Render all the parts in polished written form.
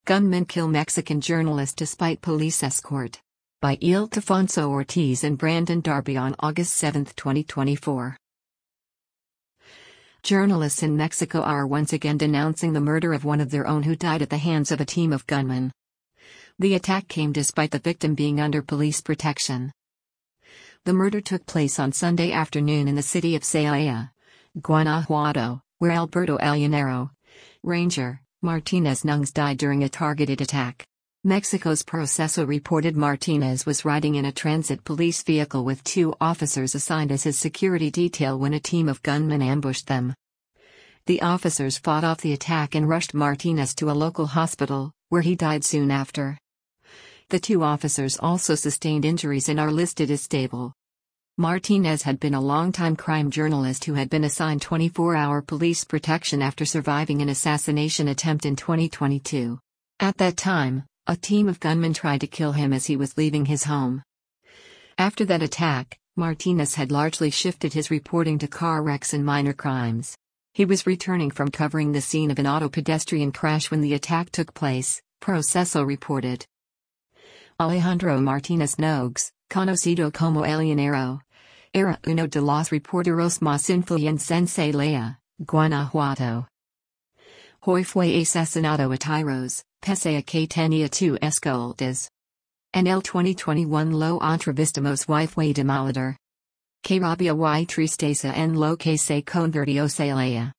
Gunmen kill Mexican journalist despite police escort. By Ildefonso Ortiz and Brandon Darby on August 7, 2024. Journalists in Mexico are once again denouncing the murder of one of their own who died at the hands of a team of gunmen. The attack came despite the victim being under police protection. The murder took place on Sunday afternoon in the city of Celaya, Guanajuato, where Alberto El Llanero, Ranger, Martinez Nunez died during a targeted attack. Mexico's Proceso reported Martinez was riding in a transit police vehicle with two officers assigned as his security detail when a team of gunmen ambushed them. The officers fought off the attack and rushed Martinez to a local hospital, where he died soon after. The two officers also sustained injuries and are listed as stable. Martinez had been a longtime crime journalist who had been assigned 24-hour police protection after surviving an assassination attempt in 2022. At that time, a team of gunmen tried to kill him as he was leaving his home. After that attack, Martinez had largely shifted his reporting to car wrecks and minor crimes. He was returning from covering the scene of an auto-pedestrian crash when the attack took place, Proceso reported. Alejandro Martinez Nogues, conocido como El Llanero, era uno de los reporteros más influyentes en Celaya, Guanajuato. Hoy fue asesinado a tiros, pese a que tenía two escoltas. En el 2021 lo entrevistamos y fue demoledor. Que rabia y tristeza en lo que se convirtió Celaya.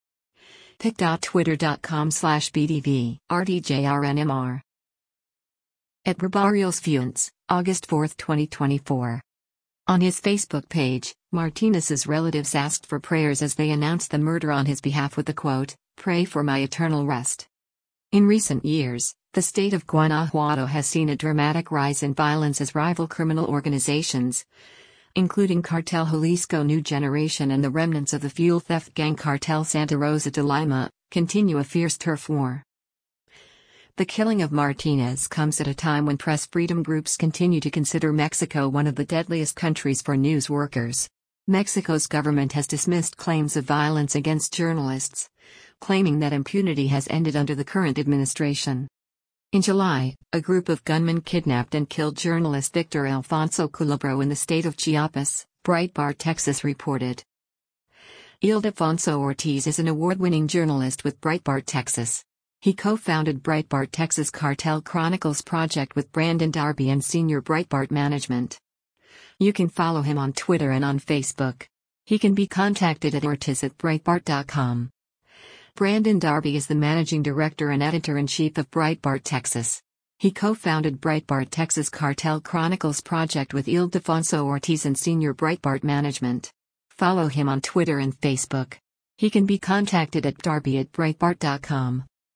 pic.twitter.com/bdv, RDJRNMR. At Barrios Fuentes, August 4, 2024. On his Facebook page, Martinez's relatives asked for prayers as they announced the murder on his behalf with the quote, "Pray for my eternal rest." In recent years, the state of Guanajuato has seen a dramatic rise in violence as rival criminal organizations, including Cartel Jalisco New Generation and the remnants of the fuel theft gang Cartel Santa Rosa de Lima, continue a fierce turf war. The killing of Martinez comes at a time when press freedom groups continue to consider Mexico one of the deadliest countries for news workers. Mexico's government has dismissed claims of violence against journalists, claiming that impunity has ended under the current administration. In July, a group of gunmen kidnapped and killed journalist Victor Alfonso Culebro in the state of Chiapas, Breitbart Texas reported. Ildefonso Ortiz is an award-winning journalist with Breitbart Texas. He co-founded Breitbart Texas Cartel Chronicles project with Brandon Darby and senior Breitbart management. You can follow him on Twitter and on Facebook. He can be contacted at ortiz@breitbart.com. Brandon Darby is the managing director and editor-in-chief of Breitbart Texas. He co-founded Breitbart Texas Cartel Chronicles project with Ildefonso Ortiz and senior Breitbart management. Follow him on Twitter and Facebook. He can be contacted at darby@breitbart.com.